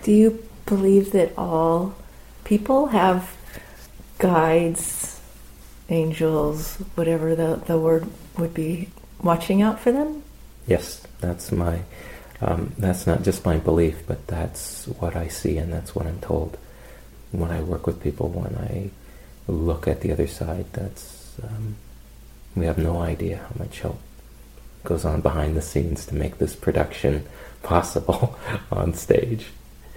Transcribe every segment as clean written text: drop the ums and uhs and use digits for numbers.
Do you believe that all people have guides, angels, whatever the word would be, watching out for them? Yes, that's not just my belief, but that's what I see and that's what I'm told. When I work with people, when I look at the other side, we have no idea how much help goes on behind the scenes to make this production possible on stage.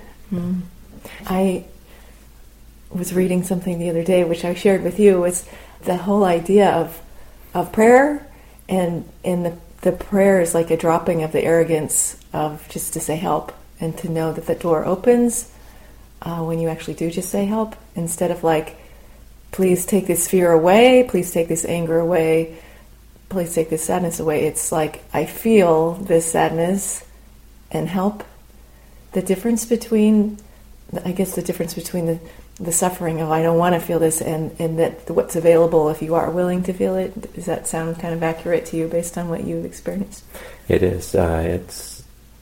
I was reading something the other day, which I shared with you, was the whole idea of prayer, and the prayer is like a dropping of the arrogance of just to say help, and to know that the door opens when you actually do just say help, instead of like, please take this fear away, please take this anger away, please take this sadness away. It's like, I feel this sadness and help. The difference between the suffering of I don't want to feel this and that what's available if you are willing to feel it, does that sound kind of accurate to you based on what you've experienced? It is. It's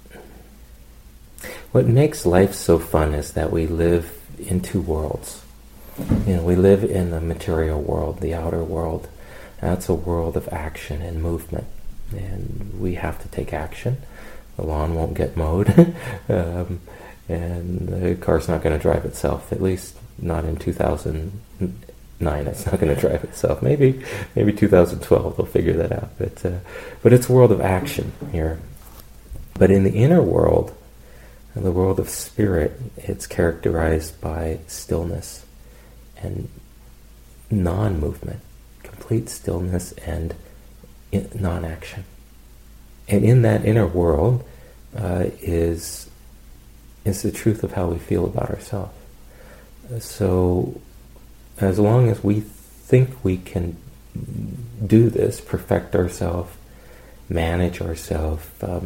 what makes life so fun is that we live in two worlds. We live in the material world, the outer world. That's a world of action and movement, and we have to take action. The lawn won't get mowed, and the car's not going to drive itself, at least not in 2009. It's not going to drive itself. Maybe 2012 they'll figure that out. But it's a world of action here. But in the inner world, in the world of spirit, it's characterized by stillness and non-movement, complete stillness and non-action. And in that inner world is the truth of how we feel about ourselves. So as long as we think we can do this, perfect ourselves, manage ourselves,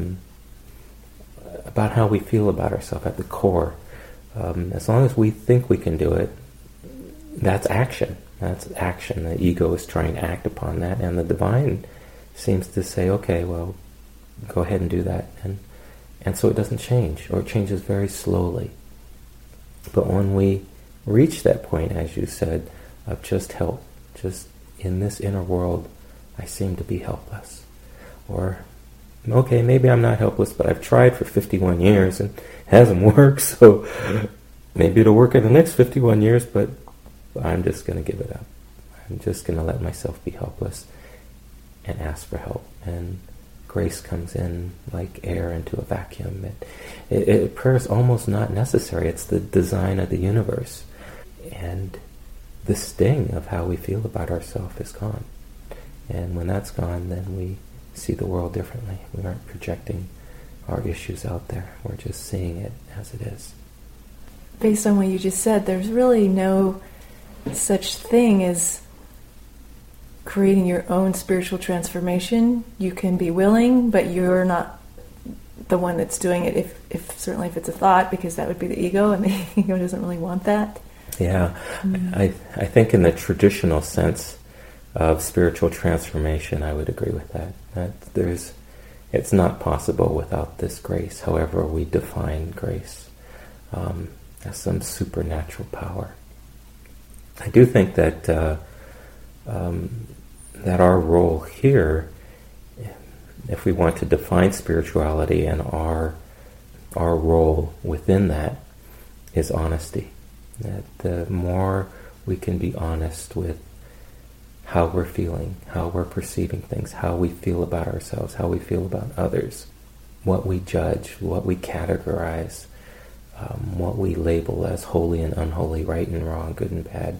about how we feel about ourselves at the core, as long as we think we can do it, that's action. That's action. The ego is trying to act upon that, and the divine seems to say, okay, well, go ahead and do that. And so it doesn't change, or it changes very slowly. But when we reach that point, as you said, of just help, just in this inner world, I seem to be helpless. Or, okay, maybe I'm not helpless, but I've tried for 51 years and it hasn't worked, so maybe it'll work in the next 51 years, but I'm just going to give it up. I'm just going to let myself be helpless and ask for help. And grace comes in like air into a vacuum. Prayer is almost not necessary. It's the design of the universe. And the sting of how we feel about ourselves is gone. And when that's gone, then we see the world differently. We aren't projecting our issues out there. We're just seeing it as it is. Based on what you just said, there's really no such thing as creating your own spiritual transformation. You can be willing, but you're not the one that's doing it, certainly if it's a thought, because that would be the ego, and the ego doesn't really want that. Yeah. I think in the traditional sense of spiritual transformation, I would agree with that. It's not possible without this grace, however we define grace, as some supernatural power. I do think that that our role here, if we want to define spirituality, and our role within that is honesty. That the more we can be honest with how we're feeling, how we're perceiving things, how we feel about ourselves, how we feel about others, what we judge, what we categorize, what we label as holy and unholy, right and wrong, good and bad,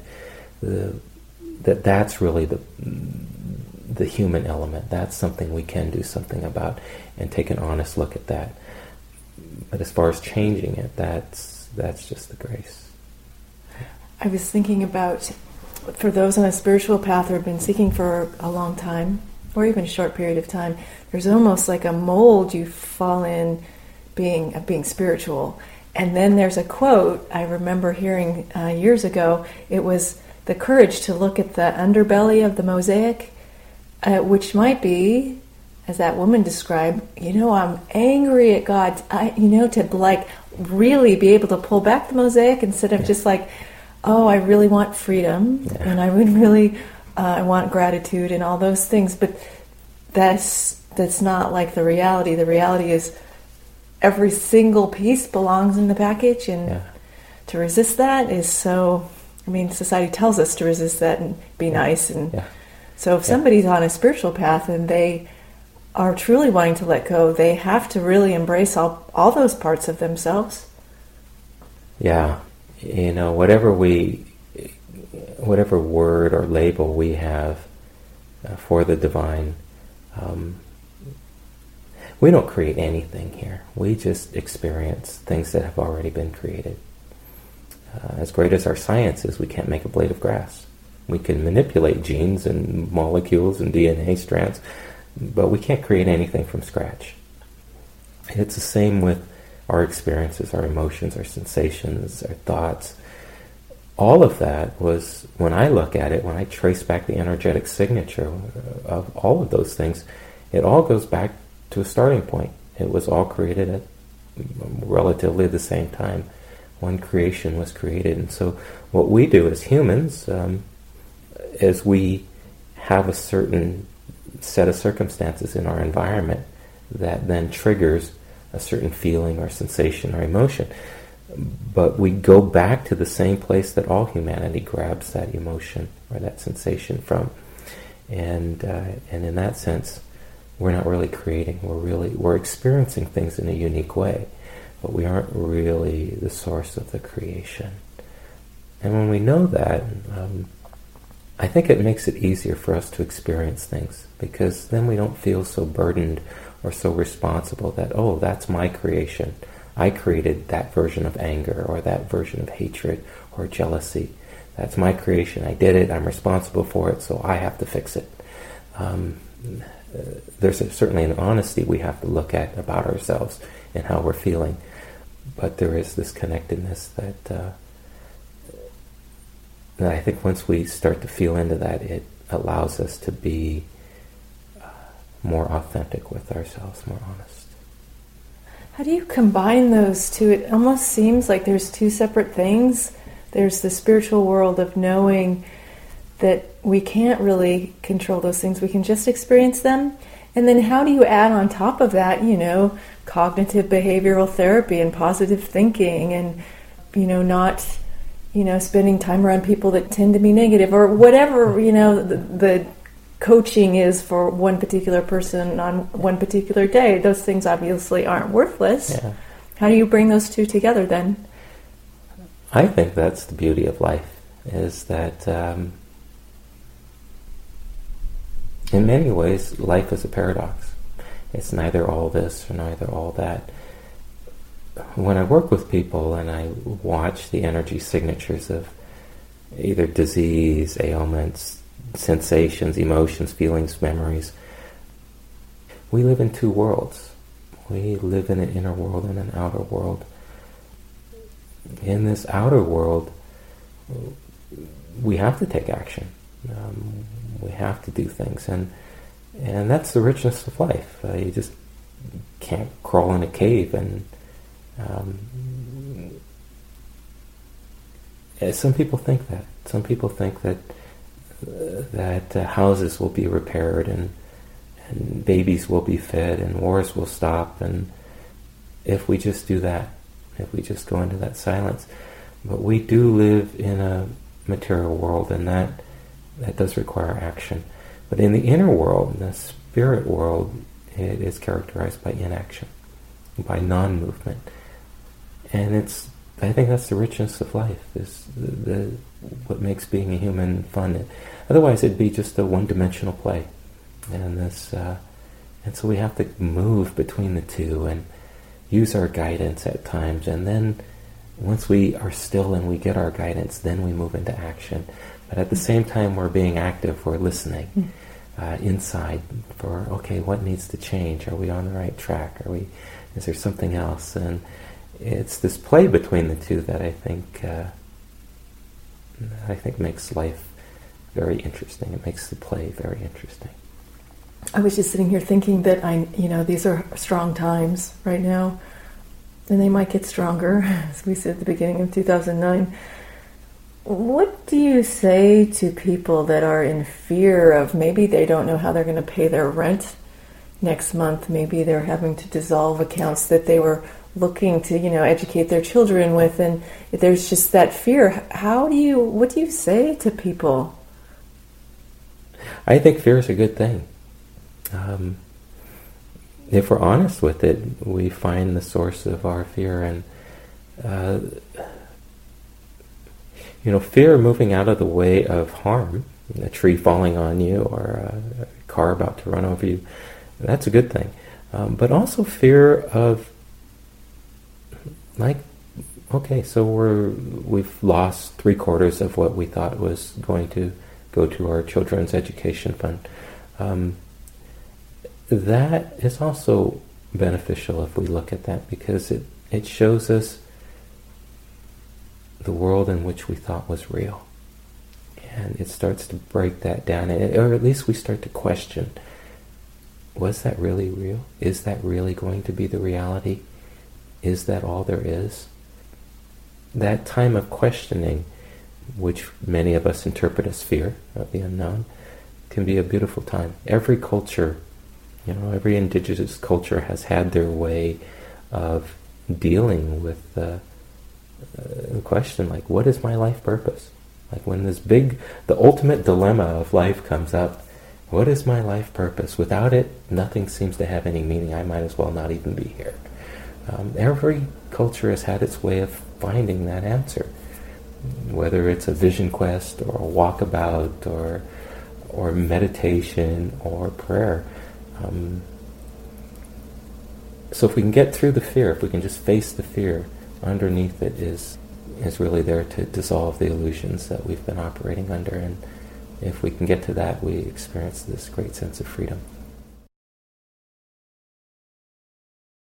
that's really the human element. That's something we can do something about and take an honest look at that. But as far as changing it, that's just the grace. I was thinking about, for those on a spiritual path who have been seeking for a long time, or even a short period of time, there's almost like a mold you fall in being spiritual. And then there's a quote I remember hearing years ago. It was the courage to look at the underbelly of the mosaic, which might be as that woman described, I'm angry at God, to like really be able to pull back the mosaic instead of just like, oh, I really want freedom and I would really, I want gratitude and all those things. But that's not like the reality. The reality is every single piece belongs in the package, and to resist that is so, society tells us to resist that and be nice. And so if somebody's on a spiritual path and they are truly wanting to let go, they have to really embrace all those parts of themselves. Yeah. Whatever word or label we have for the divine, we don't create anything here. We just experience things that have already been created. As great as our science is, we can't make a blade of grass. We can manipulate genes and molecules and DNA strands, but we can't create anything from scratch. It's the same with our experiences, our emotions, our sensations, our thoughts. All of that was, when I look at it, when I trace back the energetic signature of all of those things, it all goes back to a starting point. It was all created at relatively the same time when creation was created. And so what we do as humans, as we have a certain set of circumstances in our environment that then triggers a certain feeling or sensation or emotion, but we go back to the same place that all humanity grabs that emotion or that sensation from. And in that sense, we're not really creating. We're experiencing things in a unique way, but we aren't really the source of the creation. And when we know that, I think it makes it easier for us to experience things, because then we don't feel so burdened or so responsible that, oh, that's my creation. I created that version of anger or that version of hatred or jealousy. That's my creation. I did it. I'm responsible for it, so I have to fix it. There's certainly an honesty we have to look at about ourselves and how we're feeling. But there is this connectedness that I think once we start to feel into that, it allows us to be more authentic with ourselves, more honest. How do you combine those two? It almost seems like there's two separate things. There's the spiritual world of knowing that we can't really control those things. We can just experience them. And then how do you add on top of that, cognitive behavioral therapy and positive thinking and, not, spending time around people that tend to be negative or whatever, the coaching is for one particular person on one particular day. Those things obviously aren't worthless. Yeah. How do you bring those two together then? I think that's the beauty of life, is that in many ways life is a paradox. It's neither all this or neither all that. When I work with people and I watch the energy signatures of either disease, ailments, sensations, emotions, feelings, memories, we live in two worlds. We live in an inner world and an outer world. In this outer world, we have to take action. We have to do things, and that's the richness of life. You just can't crawl in a cave, and some people think that. Some people think that houses will be repaired and babies will be fed and wars will stop, and if we just do that, if we just go into that silence. But we do live in a material world, and that does require action. But in the inner world, in the spirit world, it is characterized by inaction, by non-movement. And I think that's the richness of life, is what makes being a human fun. Otherwise it'd be just a one-dimensional play. And so we have to move between the two and use our guidance at times, and then once we are still and we get our guidance, then we move into action. But at the same time we're being active, we're listening inside for, okay, what needs to change? Are we on the right track? Is there something else? And it's this play between the two that I think makes life very interesting. It makes the play very interesting. I was just sitting here thinking that these are strong times right now, and they might get stronger, as we said at the beginning of 2009. What do you say to people that are in fear of maybe they don't know how they're going to pay their rent next month? Maybe they're having to dissolve accounts that they were looking to, educate their children with, and there's just that fear. What do you say to people? I think fear is a good thing. If we're honest with it, we find the source of our fear, and fear moving out of the way of harm, a tree falling on you or a car about to run over you, that's a good thing. But also fear of, so we've lost 3/4 of what we thought was going to go to our children's education fund. That is also beneficial if we look at that, because it shows us the world in which we thought was real. And it starts to break that down, or at least we start to question, was that really real? Is that really going to be the reality? Is that all there is? That time of questioning, which many of us interpret as fear of the unknown, can be a beautiful time. Every culture, every indigenous culture has had their way of dealing with the question, what is my life purpose? When the ultimate dilemma of life comes up, what is my life purpose? Without it, nothing seems to have any meaning. I might as well not even be here. Every culture has had its way of finding that answer, whether it's a vision quest or a walkabout or meditation or prayer. So if we can get through the fear, if we can just face the fear, underneath it is really there to dissolve the illusions that we've been operating under. And if we can get to that, we experience this great sense of freedom.